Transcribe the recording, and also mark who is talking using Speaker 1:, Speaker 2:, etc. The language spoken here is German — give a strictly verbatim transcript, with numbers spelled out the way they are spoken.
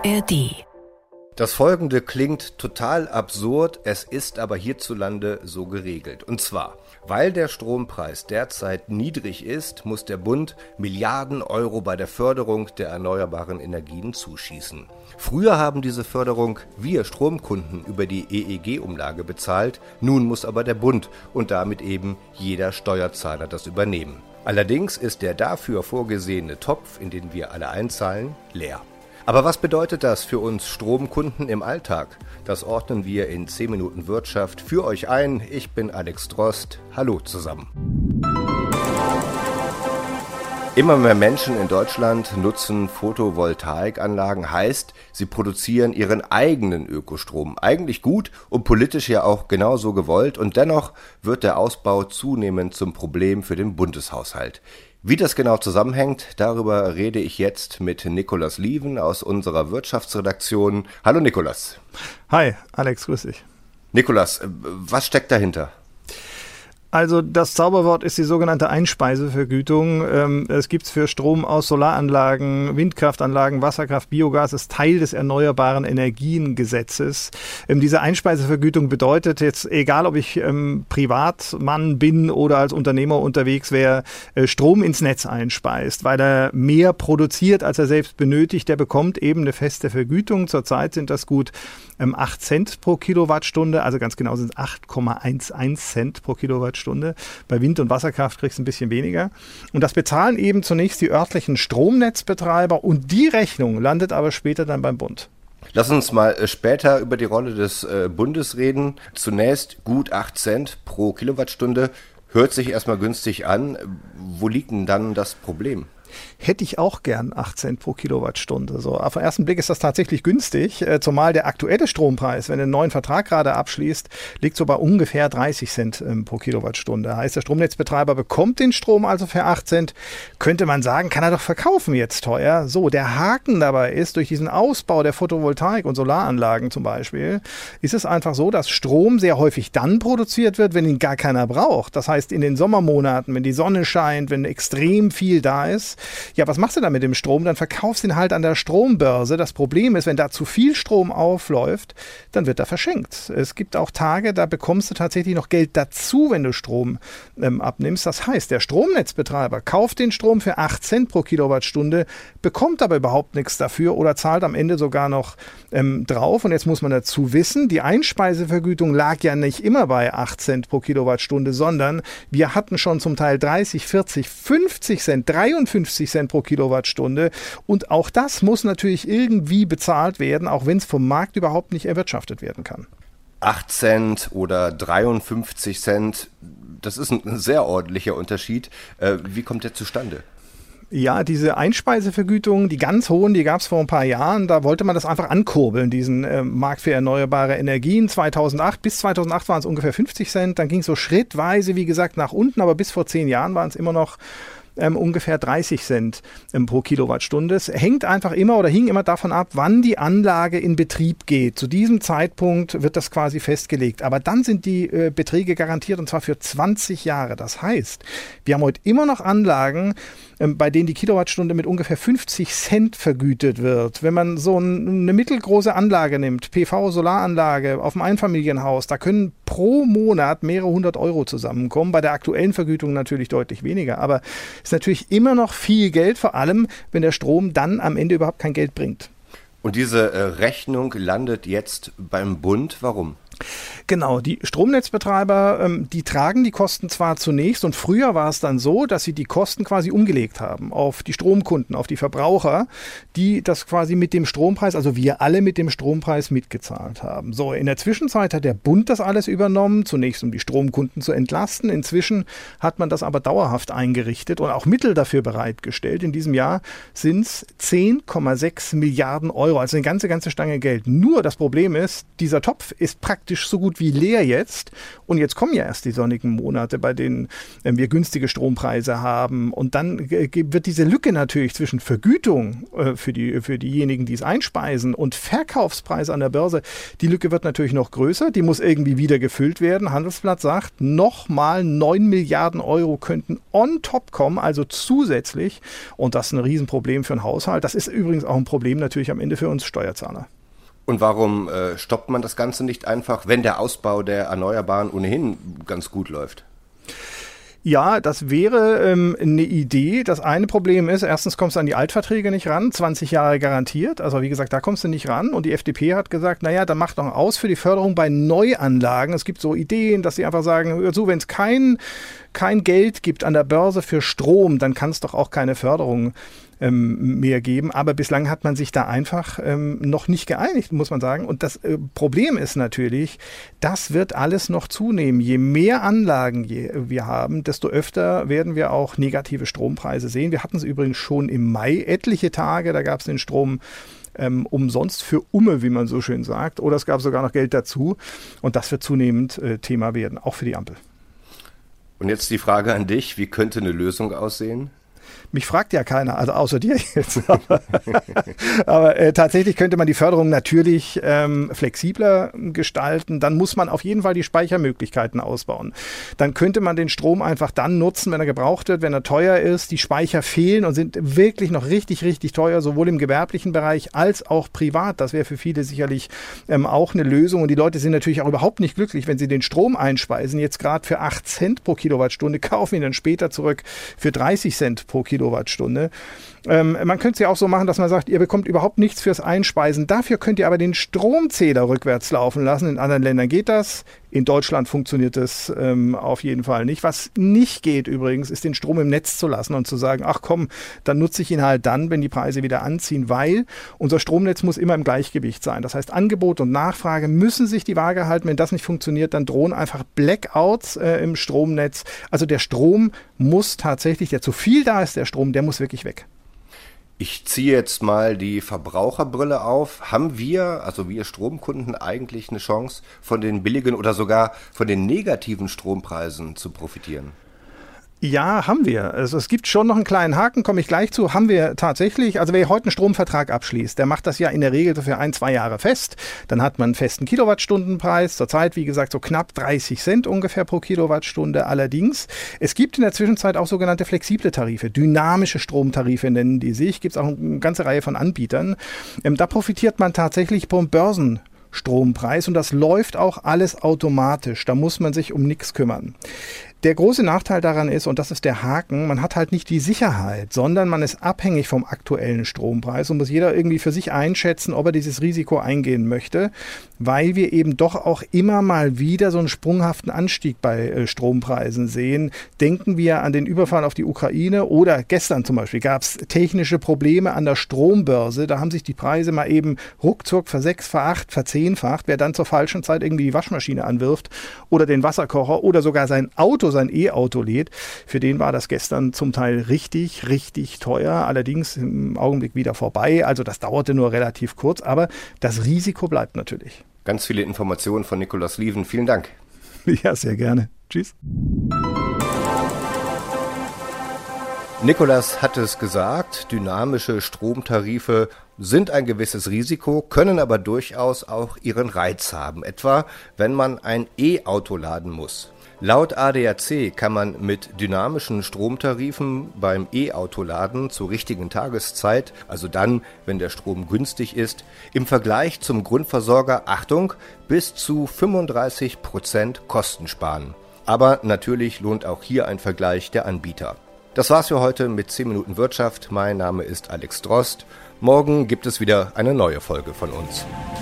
Speaker 1: R D.
Speaker 2: Das Folgende klingt total absurd, es ist aber hierzulande so geregelt. Und zwar, weil der Strompreis derzeit niedrig ist, muss der Bund Milliarden Euro bei der Förderung der erneuerbaren Energien zuschießen. Früher haben diese Förderung wir Stromkunden über die E E G-Umlage bezahlt, nun muss aber der Bund und damit eben jeder Steuerzahler das übernehmen. Allerdings ist der dafür vorgesehene Topf, in den wir alle einzahlen, leer. Aber was bedeutet das für uns Stromkunden im Alltag? Das ordnen wir in zehn Minuten Wirtschaft für euch ein. Ich bin Alex Drost. Hallo zusammen. Immer mehr Menschen in Deutschland nutzen Photovoltaikanlagen, heißt, sie produzieren ihren eigenen Ökostrom. Eigentlich gut und politisch ja auch genauso gewollt, und dennoch wird der Ausbau zunehmend zum Problem für den Bundeshaushalt. Wie das genau zusammenhängt, darüber rede ich jetzt mit Nikolaus Lieven aus unserer Wirtschaftsredaktion. Hallo Nikolaus.
Speaker 3: Hi, Alex, grüß dich.
Speaker 2: Nikolaus, was steckt dahinter?
Speaker 3: Also das Zauberwort ist die sogenannte Einspeisevergütung. Ähm, es gibt es für Strom aus Solaranlagen, Windkraftanlagen, Wasserkraft, Biogas, ist Teil des Erneuerbaren Energiengesetzes. Ähm, diese Einspeisevergütung bedeutet jetzt, egal ob ich ähm, Privatmann bin oder als Unternehmer unterwegs wäre, äh, Strom ins Netz einspeist, weil er mehr produziert, als er selbst benötigt. Der bekommt eben eine feste Vergütung. Zurzeit sind das gut ähm, acht Cent pro Kilowattstunde, also ganz genau sind es acht Komma elf Cent pro Kilowattstunde. Stunde. Bei Wind- und Wasserkraft kriegst du ein bisschen weniger. Und das bezahlen eben zunächst die örtlichen Stromnetzbetreiber und die Rechnung landet aber später dann beim Bund.
Speaker 2: Lass uns mal später über die Rolle des äh, Bundes reden. Zunächst gut acht Cent pro Kilowattstunde. Hört sich erstmal günstig an. Wo liegt denn dann das Problem?
Speaker 3: Hätte ich auch gern acht Cent pro Kilowattstunde. So, auf den ersten Blick ist das tatsächlich günstig, äh, zumal der aktuelle Strompreis, wenn du einen neuen Vertrag gerade abschließt, liegt so bei ungefähr dreißig Cent ähm, pro Kilowattstunde. Heißt, der Stromnetzbetreiber bekommt den Strom also für acht Cent. Könnte man sagen, kann er doch verkaufen jetzt teuer. So, der Haken dabei ist, durch diesen Ausbau der Photovoltaik- und Solaranlagen zum Beispiel, ist es einfach so, dass Strom sehr häufig dann produziert wird, wenn ihn gar keiner braucht. Das heißt, in den Sommermonaten, wenn die Sonne scheint, wenn extrem viel da ist. Ja, was machst du da mit dem Strom? Dann verkaufst du ihn halt an der Strombörse. Das Problem ist, wenn da zu viel Strom aufläuft, dann wird er verschenkt. Es gibt auch Tage, da bekommst du tatsächlich noch Geld dazu, wenn du Strom ähm, abnimmst. Das heißt, der Stromnetzbetreiber kauft den Strom für acht Cent pro Kilowattstunde, bekommt aber überhaupt nichts dafür oder zahlt am Ende sogar noch ähm, drauf. Und jetzt muss man dazu wissen, die Einspeisevergütung lag ja nicht immer bei acht Cent pro Kilowattstunde, sondern wir hatten schon zum Teil dreißig, vierzig, fünfzig Cent, dreiundfünfzig Cent pro Kilowattstunde. Und auch das muss natürlich irgendwie bezahlt werden, auch wenn es vom Markt überhaupt nicht erwirtschaftet werden kann.
Speaker 2: acht Cent oder dreiundfünfzig Cent, das ist ein sehr ordentlicher Unterschied. Wie kommt der zustande?
Speaker 3: Ja, diese Einspeisevergütungen, die ganz hohen, die gab es vor ein paar Jahren. Da wollte man das einfach ankurbeln, diesen äh, Markt für erneuerbare Energien. zweitausendacht, bis zweitausendacht waren es ungefähr fünfzig Cent. Dann ging es so schrittweise, wie gesagt, nach unten. Aber bis vor zehn Jahren waren es immer noch Ähm, ungefähr dreißig Cent ähm, pro Kilowattstunde. Es hängt einfach immer oder hing immer davon ab, wann die Anlage in Betrieb geht. Zu diesem Zeitpunkt wird das quasi festgelegt. Aber dann sind die äh, Beträge garantiert, und zwar für zwanzig Jahre. Das heißt, wir haben heute immer noch Anlagen, ähm, bei denen die Kilowattstunde mit ungefähr fünfzig Cent vergütet wird. Wenn man so ein, eine mittelgroße Anlage nimmt, P V-Solaranlage auf dem Einfamilienhaus, da können pro Monat mehrere hundert Euro zusammenkommen. Bei der aktuellen Vergütung natürlich deutlich weniger. Aber ist natürlich immer noch viel Geld, vor allem, wenn der Strom dann am Ende überhaupt kein Geld bringt.
Speaker 2: Und diese äh, Rechnung landet jetzt beim Bund. Warum?
Speaker 3: Genau, die Stromnetzbetreiber, ähm, die tragen die Kosten zwar zunächst, und früher war es dann so, dass sie die Kosten quasi umgelegt haben auf die Stromkunden, auf die Verbraucher, die das quasi mit dem Strompreis, also wir alle mit dem Strompreis mitgezahlt haben. So, in der Zwischenzeit hat der Bund das alles übernommen, zunächst um die Stromkunden zu entlasten. Inzwischen hat man das aber dauerhaft eingerichtet und auch Mittel dafür bereitgestellt. In diesem Jahr sind es zehn Komma sechs Milliarden Euro, also eine ganze, ganze Stange Geld. Nur das Problem ist, dieser Topf ist praktisch praktisch so gut wie leer jetzt. Und jetzt kommen ja erst die sonnigen Monate, bei denen äh, wir günstige Strompreise haben. Und dann äh, wird diese Lücke natürlich zwischen Vergütung äh, für die, für diejenigen, die es einspeisen, und Verkaufspreis an der Börse, die Lücke wird natürlich noch größer. Die muss irgendwie wieder gefüllt werden. Handelsblatt sagt, nochmal neun Milliarden Euro könnten on top kommen, also zusätzlich. Und das ist ein Riesenproblem für einen Haushalt. Das ist übrigens auch ein Problem natürlich am Ende für uns Steuerzahler.
Speaker 2: Und warum äh, stoppt man das Ganze nicht einfach, wenn der Ausbau der Erneuerbaren ohnehin ganz gut läuft?
Speaker 3: Ja, das wäre ähm, eine Idee. Das eine Problem ist, erstens kommst du an die Altverträge nicht ran, zwanzig Jahre garantiert. Also wie gesagt, da kommst du nicht ran. Und die F D P hat gesagt, naja, dann macht doch aus für die Förderung bei Neuanlagen. Es gibt so Ideen, dass sie einfach sagen, hör zu, wenn es kein, kein Geld gibt an der Börse für Strom, dann kann es doch auch keine Förderung ähm, mehr geben. Aber bislang hat man sich da einfach ähm, noch nicht geeinigt, muss man sagen. Und das äh, Problem ist natürlich, das wird alles noch zunehmen. Je mehr Anlagen je, wir haben, desto öfter werden wir auch negative Strompreise sehen. Wir hatten es übrigens schon im Mai etliche Tage, da gab es den Strom ähm, umsonst für Umme, wie man so schön sagt. Oder es gab sogar noch Geld dazu. Und das wird zunehmend äh, Thema werden, auch für die Ampel.
Speaker 2: Und jetzt die Frage an dich, wie könnte eine Lösung aussehen?
Speaker 3: Mich fragt ja keiner, also außer dir jetzt. Aber, aber äh, tatsächlich könnte man die Förderung natürlich ähm, flexibler gestalten. Dann muss man auf jeden Fall die Speichermöglichkeiten ausbauen. Dann könnte man den Strom einfach dann nutzen, wenn er gebraucht wird, wenn er teuer ist. Die Speicher fehlen und sind wirklich noch richtig, richtig teuer, sowohl im gewerblichen Bereich als auch privat. Das wäre für viele sicherlich ähm, auch eine Lösung. Und die Leute sind natürlich auch überhaupt nicht glücklich, wenn sie den Strom einspeisen. Jetzt gerade für acht Cent pro Kilowattstunde, kaufen ihn dann später zurück für dreißig Cent pro Kilowattstunde. Ähm, man könnte es ja auch so machen, dass man sagt, ihr bekommt überhaupt nichts fürs Einspeisen. Dafür könnt ihr aber den Stromzähler rückwärts laufen lassen. In anderen Ländern geht das. In Deutschland funktioniert das ähm, auf jeden Fall nicht. Was nicht geht übrigens, ist den Strom im Netz zu lassen und zu sagen, ach komm, dann nutze ich ihn halt dann, wenn die Preise wieder anziehen, weil unser Stromnetz muss immer im Gleichgewicht sein. Das heißt, Angebot und Nachfrage müssen sich die Waage halten. Wenn das nicht funktioniert, dann drohen einfach Blackouts äh, im Stromnetz. Also der Strom muss tatsächlich, der zu viel da ist, der Strom, der muss wirklich weg.
Speaker 2: Ich ziehe jetzt mal die Verbraucherbrille auf. Haben wir, also wir Stromkunden, eigentlich eine Chance, von den billigen oder sogar von den negativen Strompreisen zu profitieren?
Speaker 3: Ja, haben wir. Also es gibt schon noch einen kleinen Haken, komme ich gleich zu, haben wir tatsächlich. Also wer heute einen Stromvertrag abschließt, der macht das ja in der Regel für ein, zwei Jahre fest. Dann hat man einen festen Kilowattstundenpreis. Zurzeit, wie gesagt, so knapp dreißig Cent ungefähr pro Kilowattstunde. Allerdings, es gibt in der Zwischenzeit auch sogenannte flexible Tarife, dynamische Stromtarife nennen die sich. Gibt es auch eine ganze Reihe von Anbietern. Ähm, da profitiert man tatsächlich vom Börsen. Strompreis und das läuft auch alles automatisch. Da muss man sich um nichts kümmern. Der große Nachteil daran ist, und das ist der Haken, man hat halt nicht die Sicherheit, sondern man ist abhängig vom aktuellen Strompreis und muss jeder irgendwie für sich einschätzen, ob er dieses Risiko eingehen möchte, weil wir eben doch auch immer mal wieder so einen sprunghaften Anstieg bei äh, Strompreisen sehen. Denken wir an den Überfall auf die Ukraine oder gestern zum Beispiel gab es technische Probleme an der Strombörse. Da haben sich die Preise mal eben ruckzuck versechs, veracht, verzehnfacht. Wer dann zur falschen Zeit irgendwie die Waschmaschine anwirft oder den Wasserkocher oder sogar sein Auto, sein E-Auto lädt, für den war das gestern zum Teil richtig, richtig teuer. Allerdings im Augenblick wieder vorbei. Also das dauerte nur relativ kurz, aber das Risiko bleibt natürlich.
Speaker 2: Ganz viele Informationen von Nikolaus Lieven. Vielen Dank.
Speaker 3: Ja, sehr gerne. Tschüss.
Speaker 2: Nikolaus hat es gesagt, dynamische Stromtarife sind ein gewisses Risiko, können aber durchaus auch ihren Reiz haben, etwa wenn man ein E-Auto laden muss. Laut A D A C kann man mit dynamischen Stromtarifen beim E-Autoladen zur richtigen Tageszeit, also dann, wenn der Strom günstig ist, im Vergleich zum Grundversorger, Achtung, bis zu fünfunddreißig Prozent Kosten sparen. Aber natürlich lohnt auch hier ein Vergleich der Anbieter. Das war's für heute mit zehn Minuten Wirtschaft. Mein Name ist Alex Drost. Morgen gibt es wieder eine neue Folge von uns.